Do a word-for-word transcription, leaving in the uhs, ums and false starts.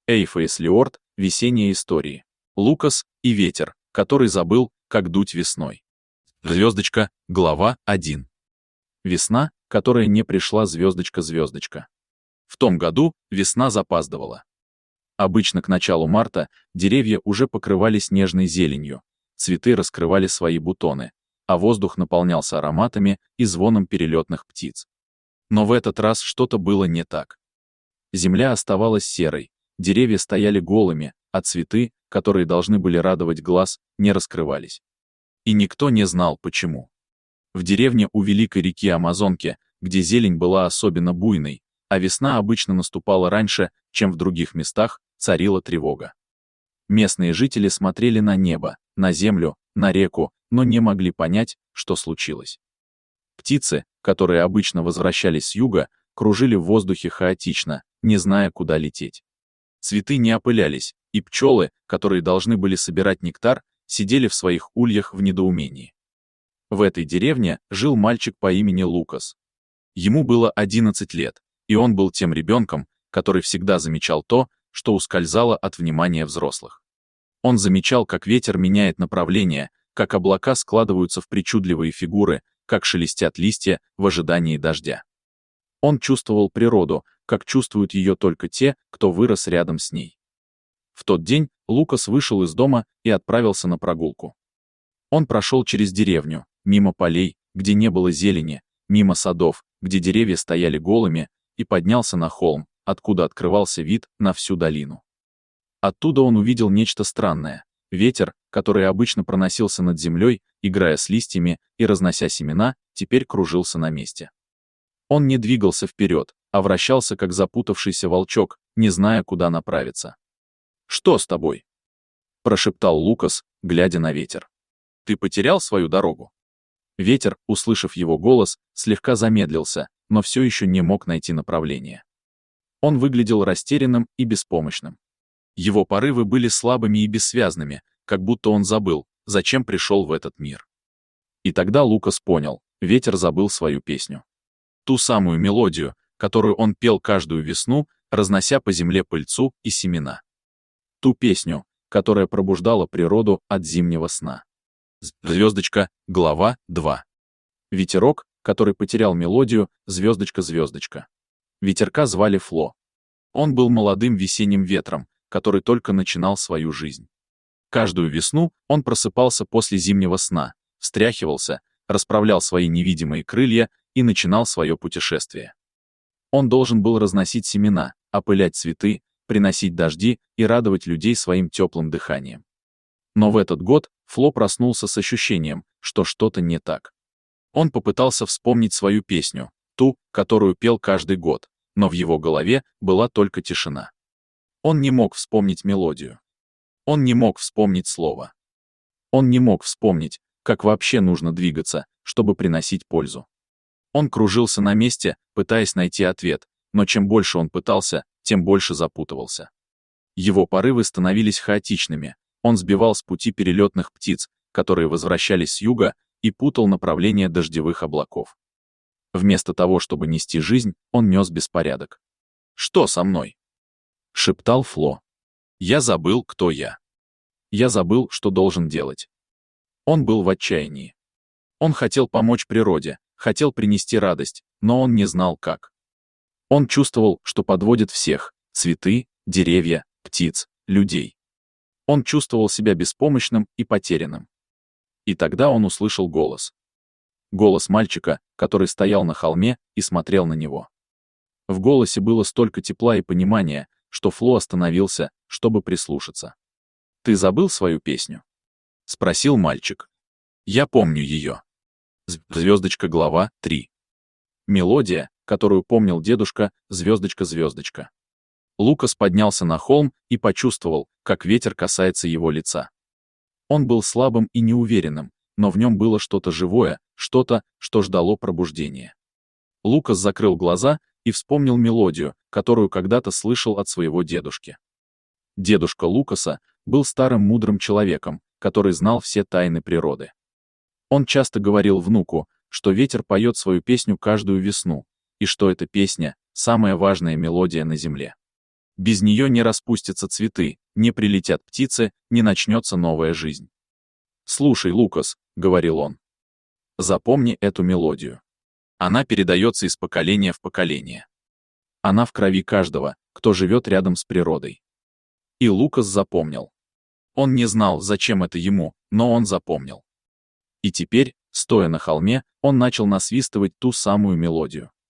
Эйфоис Лиорд, весенние истории. Лукас и ветер, который забыл, как дуть весной. Звездочка, глава один. Весна, которая не пришла, звездочка-звездочка. В том году весна запаздывала. Обычно к началу марта деревья уже покрывались нежной зеленью, цветы раскрывали свои бутоны, а воздух наполнялся ароматами и звоном перелетных птиц. Но в этот раз что-то было не так. Земля оставалась серой, деревья стояли голыми, а цветы, которые должны были радовать глаз, не раскрывались. И никто не знал, почему. В деревне у великой реки Амазонки, где зелень была особенно буйной, а весна обычно наступала раньше, чем в других местах, царила тревога. Местные жители смотрели на небо, на землю, на реку, но не могли понять, что случилось. Птицы, которые обычно возвращались с юга, кружили в воздухе хаотично, не зная, куда лететь. Цветы не опылялись, и пчелы, которые должны были собирать нектар, сидели в своих ульях в недоумении. В этой деревне жил мальчик по имени Лукас. Ему было одиннадцать лет, и он был тем ребенком, который всегда замечал то, что ускользало от внимания взрослых. Он замечал, как ветер меняет направление, как облака складываются в причудливые фигуры, как шелестят листья в ожидании дождя. Он чувствовал природу, как чувствуют ее только те, кто вырос рядом с ней. В тот день Лукас вышел из дома и отправился на прогулку. Он прошел через деревню, мимо полей, где не было зелени, мимо садов, где деревья стояли голыми, и поднялся на холм, откуда открывался вид на всю долину. Оттуда он увидел нечто странное. Ветер, который обычно проносился над землей, играя с листьями и разнося семена, теперь кружился на месте. Он не двигался вперед, а вращался, как запутавшийся волчок, не зная, куда направиться. «Что с тобой?» — прошептал Лукас, глядя на ветер. «Ты потерял свою дорогу?» Ветер, услышав его голос, слегка замедлился, но все еще не мог найти направление. Он выглядел растерянным и беспомощным. Его порывы были слабыми и бессвязными, как будто он забыл, зачем пришел в этот мир. И тогда Лукас понял, ветер забыл свою песню. Ту самую мелодию, которую он пел каждую весну, разнося по земле пыльцу и семена. Ту песню, которая пробуждала природу от зимнего сна. Звездочка, глава два. Ветерок, который потерял мелодию, звездочка-звездочка. Ветерка звали Фло. Он был молодым весенним ветром, который только начинал свою жизнь. Каждую весну он просыпался после зимнего сна, встряхивался, расправлял свои невидимые крылья и начинал свое путешествие. Он должен был разносить семена, опылять цветы, приносить дожди и радовать людей своим теплым дыханием. Но в этот год Фло проснулся с ощущением, что что-то не так. Он попытался вспомнить свою песню, ту, которую пел каждый год, но в его голове была только тишина. Он не мог вспомнить мелодию. Он не мог вспомнить слово. Он не мог вспомнить, как вообще нужно двигаться, чтобы приносить пользу. Он кружился на месте, пытаясь найти ответ, но чем больше он пытался, тем больше запутывался. Его порывы становились хаотичными, он сбивал с пути перелетных птиц, которые возвращались с юга, и путал направление дождевых облаков. Вместо того, чтобы нести жизнь, он нес беспорядок. «Что со мной?» — шептал Фло. «Я забыл, кто я. Я забыл, что должен делать». Он был в отчаянии. Он хотел помочь природе, хотел принести радость, но он не знал, как. Он чувствовал, что подводит всех — цветы, деревья, птиц, людей. Он чувствовал себя беспомощным и потерянным. И тогда он услышал голос. Голос мальчика, который стоял на холме и смотрел на него. В голосе было столько тепла и понимания, что Фло остановился, чтобы прислушаться. «Ты забыл свою песню?» — спросил мальчик. «Я помню ее». Звездочка, глава три. Мелодия, которую помнил дедушка, звездочка-звездочка. Лукас поднялся на холм и почувствовал, как ветер касается его лица. Он был слабым и неуверенным, но в нем было что-то живое, что-то, что ждало пробуждения. Лукас закрыл глаза и вспомнил мелодию, которую когда-то слышал от своего дедушки. Дедушка Лукаса был старым мудрым человеком, который знал все тайны природы. Он часто говорил внуку, что ветер поет свою песню каждую весну, и что эта песня — самая важная мелодия на земле. Без нее не распустятся цветы, не прилетят птицы, не начнется новая жизнь. «Слушай, Лукас», — говорил он, — «запомни эту мелодию. Она передается из поколения в поколение. Она в крови каждого, кто живет рядом с природой». И Лукас запомнил. Он не знал, зачем это ему, но он запомнил. И теперь, стоя на холме, он начал насвистывать ту самую мелодию.